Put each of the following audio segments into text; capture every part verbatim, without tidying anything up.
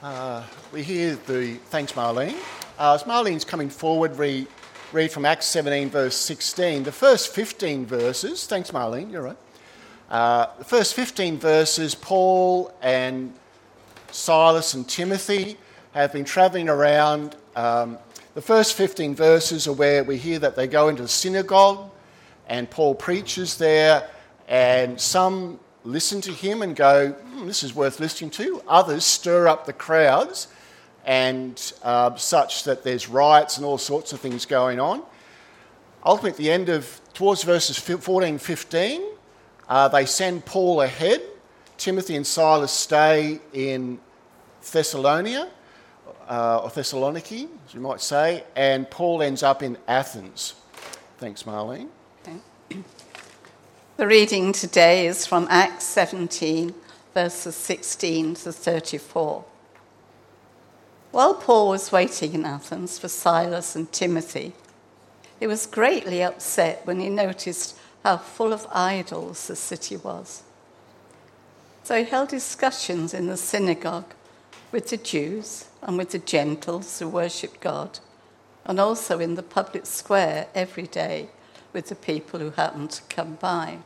Uh, we hear the, thanks Marlene. Uh, as Marlene's coming forward, we read from Acts seventeen verse sixteen. The first fifteen verses, thanks Marlene, you're right. Uh, the first fifteen verses, Paul and Silas and Timothy have been travelling around. Um, the first fifteen verses are where we hear that they go into the synagogue and Paul preaches there, and some listen to him and go, hmm, this is worth listening to. Others stir up the crowds and uh, such that there's riots and all sorts of things going on. Ultimately, at the end of, towards verses fourteen, fifteen, uh, they send Paul ahead. Timothy and Silas stay in Thessalonica, uh, or Thessaloniki, as you might say, and Paul ends up in Athens. Thanks, Marlene. Okay. The reading today is from Acts seventeen, verses sixteen to thirty-four. While Paul was waiting in Athens for Silas and Timothy, he was greatly upset when he noticed how full of idols the city was. So he held discussions in the synagogue with the Jews and with the Gentiles who worshipped God, and also in the public square every day with the people who happened to come by.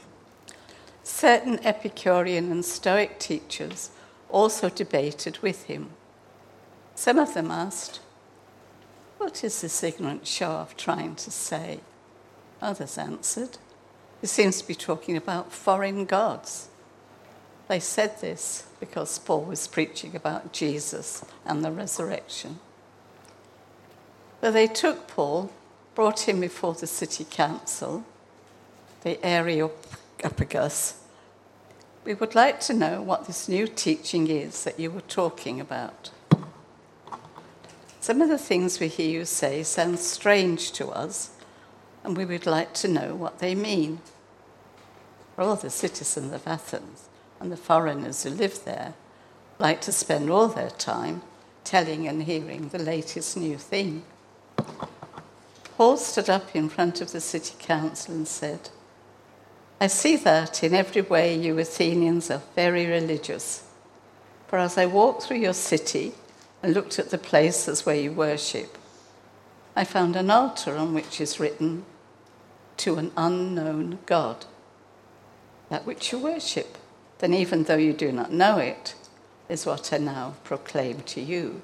Certain Epicurean and Stoic teachers also debated with him. Some of them asked, "What is this ignorant show-off trying to say?" Others answered, "He seems to be talking about foreign gods." They said this because Paul was preaching about Jesus and the resurrection. So they took Paul, brought him before the city council, the Areopagus. "We would like to know what this new teaching is that you were talking about. Some of the things we hear you say sound strange to us, and we would like to know what they mean. For all the citizens of Athens and the foreigners who live there like to spend all their time telling and hearing the latest new thing." Paul stood up in front of the city council and said, "I see that in every way you Athenians are very religious. For as I walked through your city and looked at the places where you worship, I found an altar on which is written, 'To an unknown God.' That which you worship, then even though you do not know it, is what I now proclaim to you.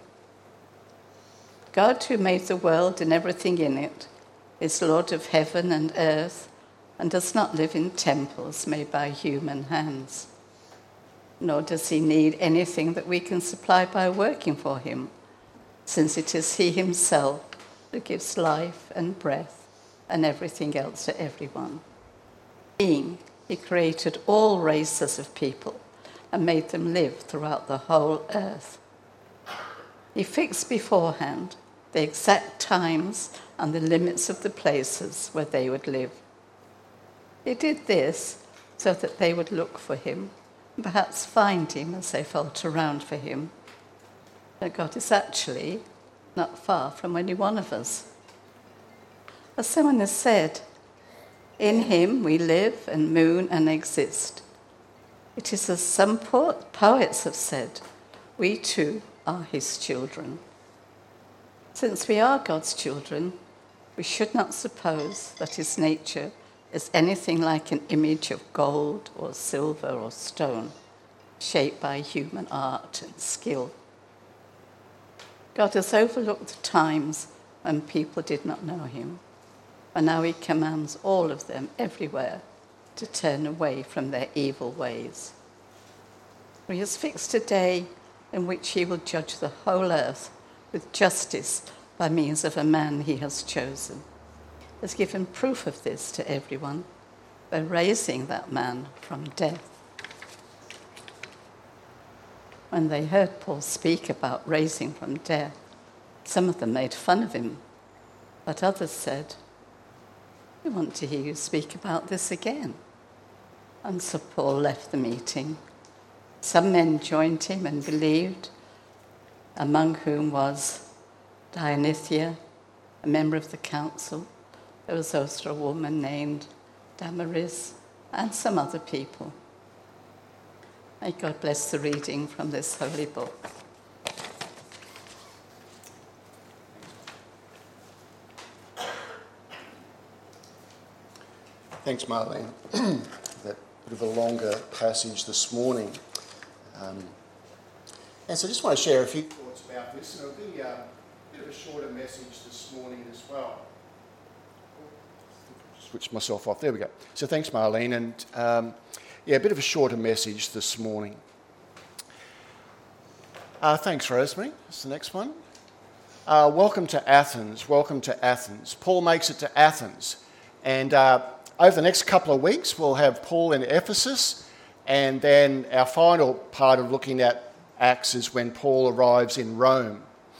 God who made the world and everything in it is Lord of heaven and earth, and does not live in temples made by human hands. Nor does he need anything that we can supply by working for him, since it is he himself who gives life and breath and everything else to everyone. Being, he created all races of people and made them live throughout the whole earth. He fixed beforehand the exact times and the limits of the places where they would live. He did this so that they would look for him and perhaps find him as they felt around for him. But God is actually not far from any one of us. As someone has said, in him we live and move and exist. It is as some po- poets have said, we too are his children. Since we are God's children, we should not suppose that his nature is anything like an image of gold or silver or stone, shaped by human art and skill. God has overlooked the times when people did not know him, and now he commands all of them everywhere to turn away from their evil ways. For he has fixed a day in which he will judge the whole earth with justice by means of a man he has chosen. He has given proof of this to everyone by raising that man from death." When they heard Paul speak about raising from death, some of them made fun of him, but others said, "We want to hear you speak about this again." And so Paul left the meeting. Some men joined him and believed, among whom was Dionysia, a member of the council. There was also a woman named Damaris and some other people. May God bless the reading from this holy book. Thanks, Marlene. That bit of a longer passage this morning. Um, and so I just want to share a few thoughts about this, and it'll be uh, a bit of a shorter message this morning as well. Switch myself off. There we go. So thanks, Marlene. And um, yeah, a bit of a shorter message this morning. Uh, thanks, Rosemary. That's the next one. Uh, welcome to Athens. Welcome to Athens. Paul makes it to Athens. And uh, over the next couple of weeks, we'll have Paul in Ephesus. And then our final part of looking at Acts is when Paul arrives in Rome.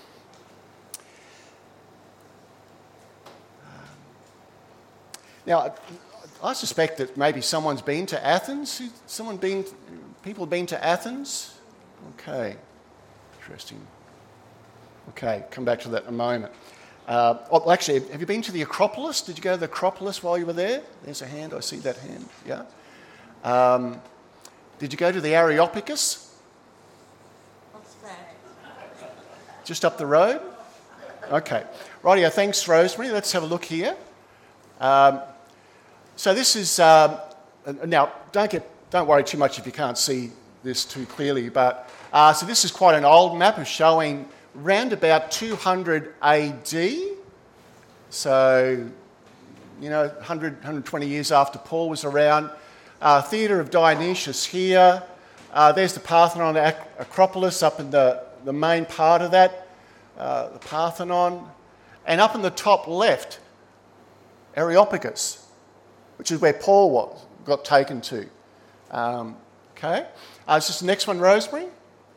Now, I suspect that maybe someone's been to Athens. Someone been, people been to Athens? Okay, interesting. Okay, come back to that in a moment. Uh, oh, actually, have you been to the Acropolis? Did you go to the Acropolis while you were there? There's a hand, I see that hand, yeah. Um, did you go to the Areopagus? What's that? Just up the road? Okay. Rightio, thanks, Rosemary. Let's have a look here. Um, So this is, um, now don't get, don't worry too much if you can't see this too clearly, but uh, so this is quite an old map of showing round about two hundred A D, so, you know, one hundred, one hundred twenty years after Paul was around. Uh, Theatre of Dionysius here, uh, there's the Parthenon Acropolis up in the, the main part of that, uh, the Parthenon, and up in the top left, Areopagus, which is where Paul was, got taken to. Um, okay, uh, is this the next one, Rosemary?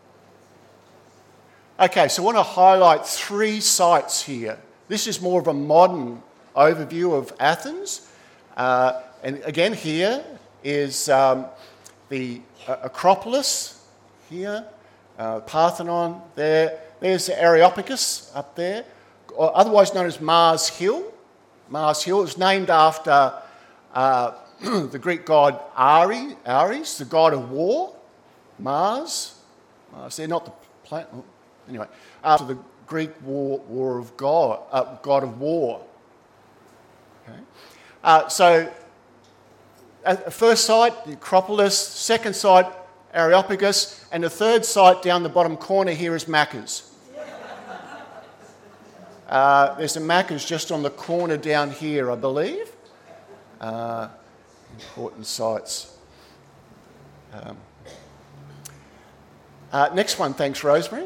Okay, so I want to highlight three sites here. This is more of a modern overview of Athens. Uh, and again, here is um, the uh, Acropolis, here, uh, Parthenon there. There's the Areopagus up there, or otherwise known as Mars Hill. Mars Hill is named after uh, the Greek god Ares, Ares, the god of war. Mars, Mars. They're not the planet. Anyway, after the Greek war, war of God, uh, god of war. Okay. Uh, so, at the first site, the Acropolis. Second site, Areopagus, and the third site down the bottom corner here is Macca's. Uh, there's a Macca's just on the corner down here, I believe. Uh, important sites. Um, uh, next one, thanks, Rosemary.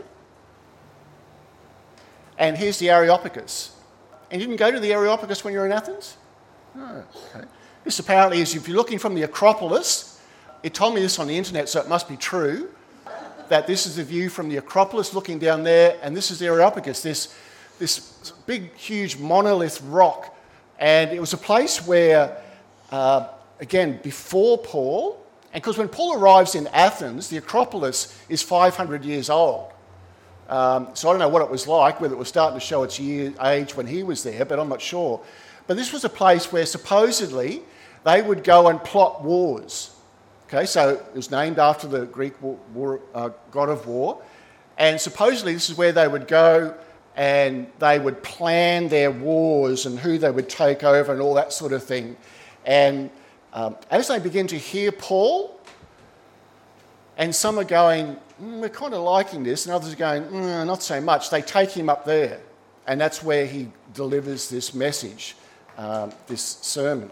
And here's the Areopagus. And you didn't go to the Areopagus when you were in Athens? Oh, okay. This apparently is, if you're looking from the Acropolis, it told me this on the internet, so it must be true, that this is the view from the Acropolis looking down there, and this is the Areopagus, this this big, huge monolith rock. And it was a place where, uh, again, before Paul, and because when Paul arrives in Athens, the Acropolis is five hundred years old. Um, so I don't know what it was like, whether it was starting to show its year, age when he was there, but I'm not sure. But this was a place where supposedly they would go and plot wars. Okay, so it was named after the Greek war, war, uh, god of war. And supposedly this is where they would go and they would plan their wars and who they would take over and all that sort of thing. And um, as they begin to hear Paul, and some are going, mm, we're kind of liking this, and others are going, mm, not so much, they take him up there. And that's where he delivers this message, um, this sermon.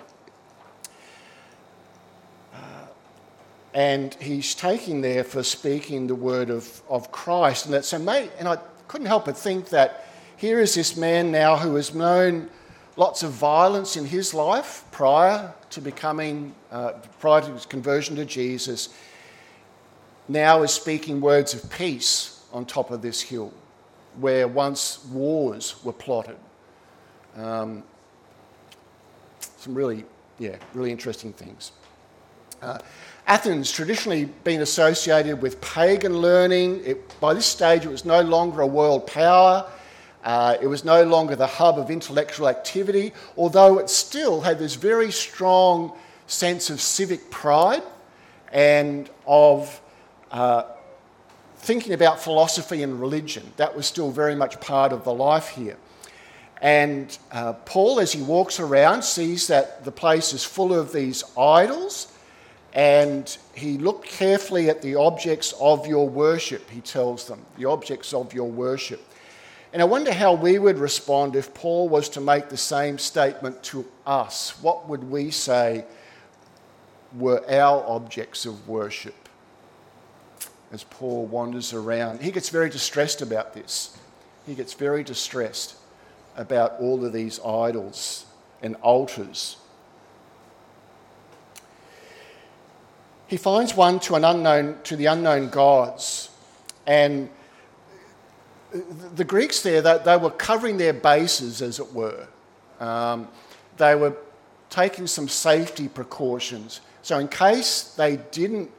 Uh, and he's taken there for speaking the word of, of Christ. And, that's, and, mate, and I couldn't help but think that here is this man now who has known lots of violence in his life prior to becoming, uh, prior to his conversion to Jesus, now is speaking words of peace on top of this hill where once wars were plotted. Um, some really, yeah, really interesting things. Uh, Athens traditionally been associated with pagan learning. It, by this stage, it was no longer a world power. Uh, it was no longer the hub of intellectual activity, although it still had this very strong sense of civic pride and of uh, thinking about philosophy and religion. That was still very much part of the life here. And uh, Paul, as he walks around, sees that the place is full of these idols, and he looked carefully at the objects of your worship, he tells them, the objects of your worship. And I wonder how we would respond if Paul was to make the same statement to us. What would we say were our objects of worship as Paul wanders around? He gets very distressed about this. He gets very distressed about all of these idols and altars. He finds one to an unknown, to the unknown gods, and the Greeks there, they, they were covering their bases, as it were. Um, they were taking some safety precautions. So in case they didn't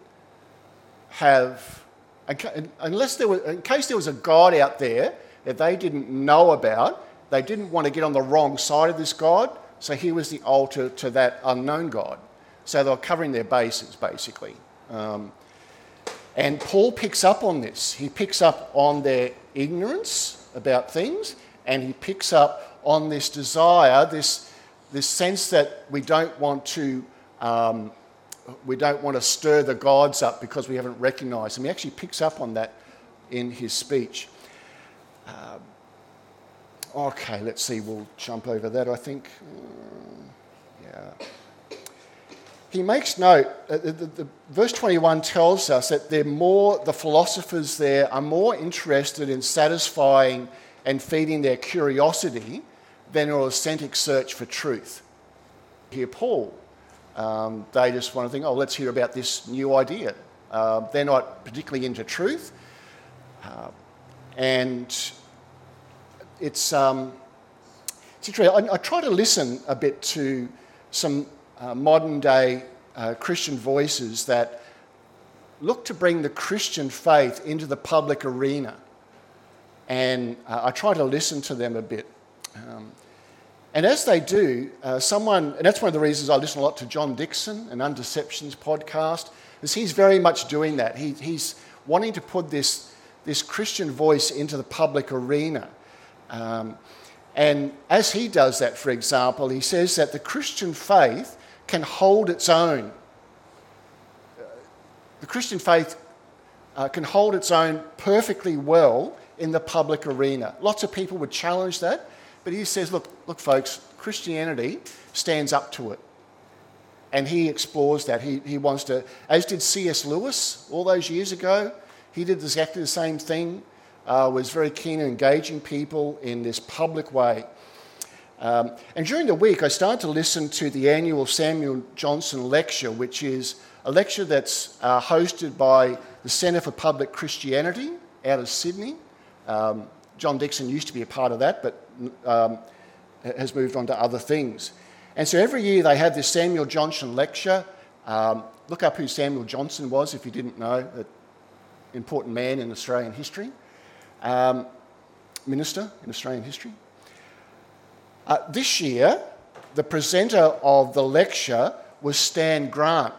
have, unless there was, in case there was a god out there that they didn't know about, they didn't want to get on the wrong side of this god, so here was the altar to that unknown god. So they were covering their bases, basically. Um, and Paul picks up on this. He picks up on their ignorance about things, and he picks up on this desire, this, this sense that we don't want to um, we don't want to stir the gods up because we haven't recognised them. He actually picks up on that in his speech. Uh, okay, let's see, we'll jump over that, I think. Uh, yeah. He makes note, uh, the, the, the, verse twenty-one tells us that they're more, the philosophers there are more interested in satisfying and feeding their curiosity than an authentic search for truth. Here, Paul, um, they just want to think, oh, let's hear about this new idea. Uh, they're not particularly into truth. Uh, and it's, um, it's interesting. I, I try to listen a bit to some Uh, modern day uh, Christian voices that look to bring the Christian faith into the public arena. And uh, I try to listen to them a bit. Um, and as they do, uh, someone, and that's one of the reasons I listen a lot to John Dixon and Undeceptions podcast, is he's very much doing that. He, he's wanting to put this, this Christian voice into the public arena. Um, and as he does that, for example, he says that the Christian faith can hold its own. The Christian faith uh, can hold its own perfectly well in the public arena. Lots of people would challenge that, but he says, look, look, folks, Christianity stands up to it. And he explores that. He, he wants to, as did C S Lewis all those years ago, he did exactly the same thing, uh, was very keen on engaging people in this public way. Um, and during the week, I started to listen to the annual Samuel Johnson lecture, which is a lecture that's uh, hosted by the Centre for Public Christianity out of Sydney. Um, John Dixon used to be a part of that, but um, has moved on to other things. And so every year they have this Samuel Johnson lecture. Um, look up who Samuel Johnson was if you didn't know, an important man in Australian history, um, minister in Australian history. Uh, this year, the presenter of the lecture was Stan Grant.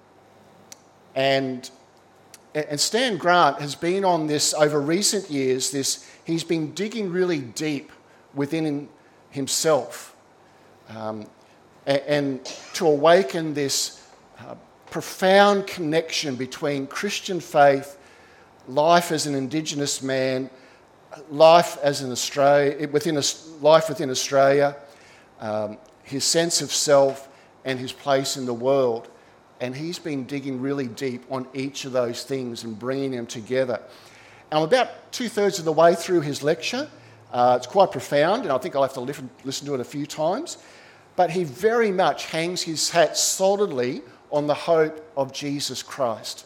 And, and Stan Grant has been on this, over recent years, this, he's been digging really deep within himself um, and, and to awaken this uh, profound connection between Christian faith, life as an Indigenous man, life as an Australia, within a, life within Australia, um, his sense of self and his place in the world. And he's been digging really deep on each of those things and bringing them together. And I'm about two-thirds of the way through his lecture. Uh, it's quite profound, and I think I'll have to listen, listen to it a few times. But he very much hangs his hat solidly on the hope of Jesus Christ.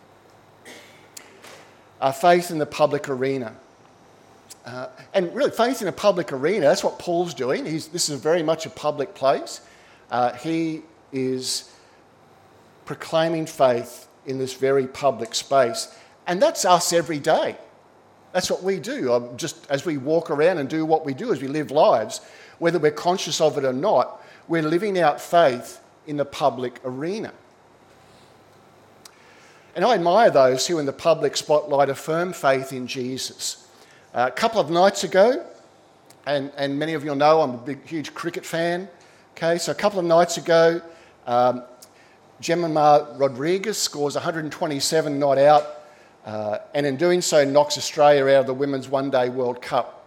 Our faith in the public arena. Uh, and really, faith in a public arena, that's what Paul's doing. He's, this is very much a public place. Uh, he is proclaiming faith in this very public space. And that's us every day. That's what we do. Um, just as we walk around and do what we do as we live lives, whether we're conscious of it or not, we're living out faith in the public arena. And I admire those who in the public spotlight affirm faith in Jesus. Uh, a couple of nights ago, and, and many of you know I'm a big, huge cricket fan. Okay, so a couple of nights ago, um, Gemma Rodriguez scores one hundred twenty-seven not out, uh, and in doing so knocks Australia out of the Women's One Day World Cup.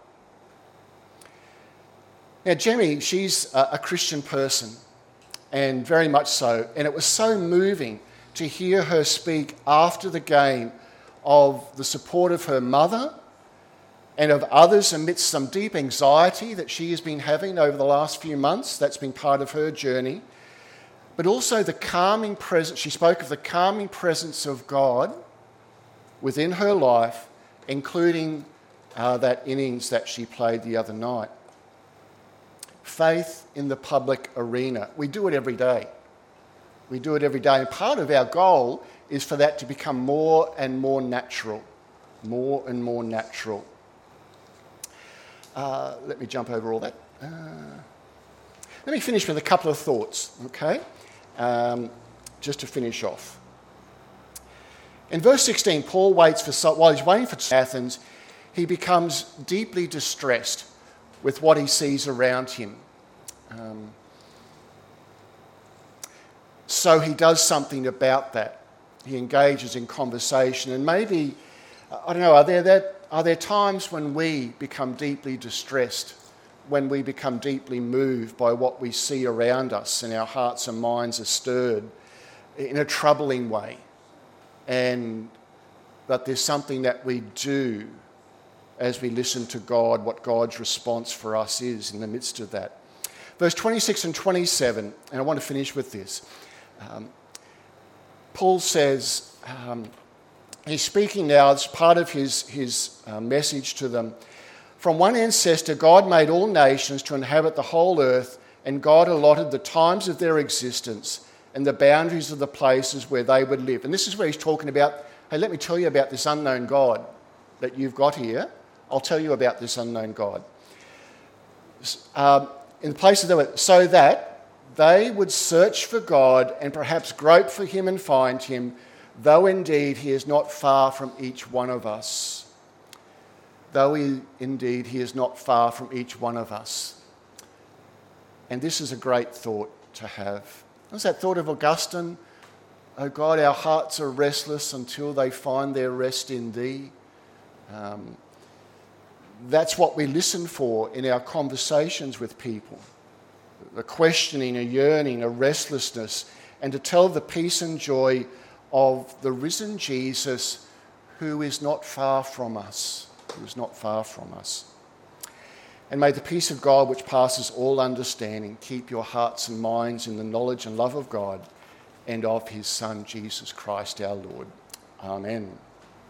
Now, Jemmy, she's a, a Christian person, and very much so, and it was so moving to hear her speak after the game of the support of her mother and of others amidst some deep anxiety that she has been having over the last few months. That's been part of her journey. But also the calming presence, she spoke of the calming presence of God within her life, including uh, that innings that she played the other night. Faith in the public arena. We do it every day. We do it every day. And part of our goal is for that to become more and more natural. More and more natural. Uh, let me jump over all that. Uh, let me finish with a couple of thoughts, okay? Um, just to finish off. In verse sixteen, Paul waits for, while he's waiting for Athens, he becomes deeply distressed with what he sees around him. Um, so he does something about that. He engages in conversation, and maybe, I don't know, are there that Are there times when we become deeply distressed, when we become deeply moved by what we see around us and our hearts and minds are stirred in a troubling way, and that there's something that we do as we listen to God, what God's response for us is in the midst of that? Verse twenty-six and twenty-seven, and I want to finish with this. Um, Paul says... Um, He's speaking now as part of his, his uh, message to them. From one ancestor, God made all nations to inhabit the whole earth, and God allotted the times of their existence and the boundaries of the places where they would live. And this is where he's talking about, hey, let me tell you about this unknown God that you've got here. I'll tell you about this unknown God. Um, in the places that were, so that they would search for God and perhaps grope for him and find him, though indeed he is not far from each one of us. Though he, indeed he is not far from each one of us. And this is a great thought to have. There's that thought of Augustine, oh God, our hearts are restless until they find their rest in thee. Um, that's what we listen for in our conversations with people. A questioning, a yearning, a restlessness, and to tell the peace and joy of the risen Jesus, who is not far from us, who is not far from us. And may the peace of God, which passes all understanding, keep your hearts and minds in the knowledge and love of God and of his Son, Jesus Christ our Lord. Amen.